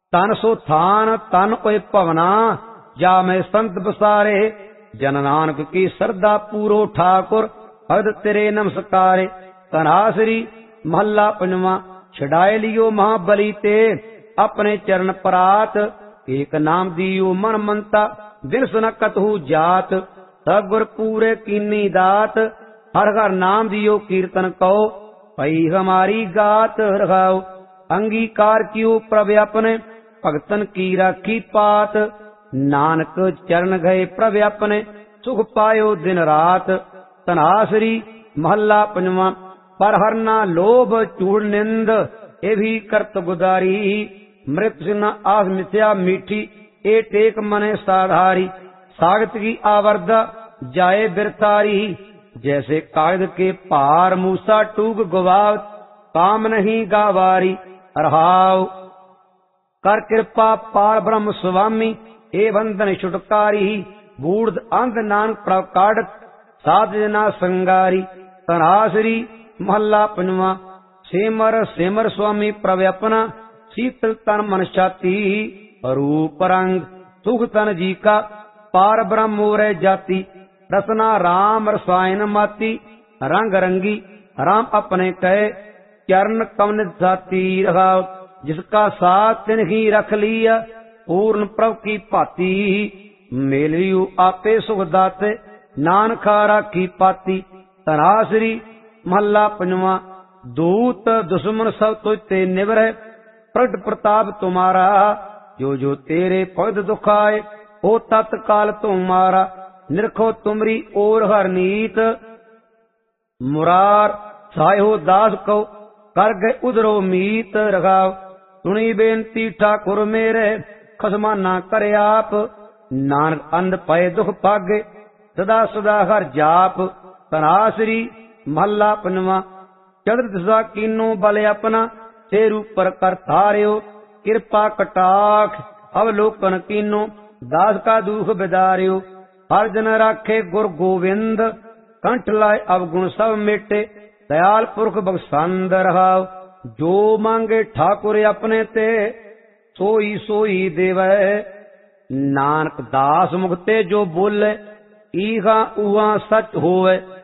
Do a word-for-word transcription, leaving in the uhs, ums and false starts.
तन सो थान तन ओए भवना, जा मैं संत बसारे। जन नानक की श्रद्धा पूरो ठाकुर, भगत तेरे नमस्कारे। तनासरी महला पंजवा। छड़ाए लियो महाबली ते, अपने चरण परात। एक नाम दियो मन मनता, बिन सुन कतहु जात। सगुर पूरे कीनी दात, हर हर नाम दियो कीर्तन कहो, पई हमारी गात रखाओ। अंगीकार कियो प्रभ अपने, भगतन की राखी पात। नानक चरण गए प्रभ अपने, सुख पायो दिन रात। तनासरी महला पंजवा। पर हर ना लोभ चूड़ निंद, ए भी करत गुदारी। मृत न आस मिथ्या मीठी, ए टेक मने साधारी। सागत की आवर्दा जाए बिरतारी, जैसे कागज के पार मूसा टूक गुवाव। काम नहीं गावारी रहाव, कर कृपा पार ब्रह्म स्वामी। ए बंधन छुटकारी, बूढ़ अंध नानक प्रकाड़, साध जना संगारी। तनासरी महला पंजवा। सेमर सेमर स्वामी प्रभ अपना, शीतल तन मन छाती। रूप रंग सुख तन जी का, पार ब्रह्म मोरे जाति। रसना राम रसायन माती, रंग रंगी राम अपने कहे। चरण कमन साती रखाओ, जिसका साथ तिन ही रख लिया। पूर्ण प्रभ की भाती, मेल लियो आपे सुख दाते। नानका राखी पाती। तनासरी महला पंजवा। दूत दुश्मन सब तुझ ते निवरे, प्रगट प्रताप तुम्हारा। जो जो तेरे पद दुखाए, ओ तत्काल तुम्हारा। निरखो तुमरी ओर हर नीत, मुरार सायो दास को, कर गए उधरो मीत रखाओ। सुनी बेनती ठाकुर मेरे, खसमा ना करे आप। नानक अंध पए दुख पागे, सदा सदा हर जाप। तनासरी महला पंजवा। चढ़ दिशा कीनो बल अपना, सिर ऊपर कर थारियो। कृपा कटाक्ष अवलोकन कीनो, दास का दुख बिदारियो। हर जन राखे गुर गोविंद, कंठ लाए अवगुण सब मिटे। दयाल पुरख बख्शंद रहाओ, जो मांगे ठाकुर अपने ते, सोई सोई देवै। नानक दास मुखते जो बोले, ईहा उहा सच होवे।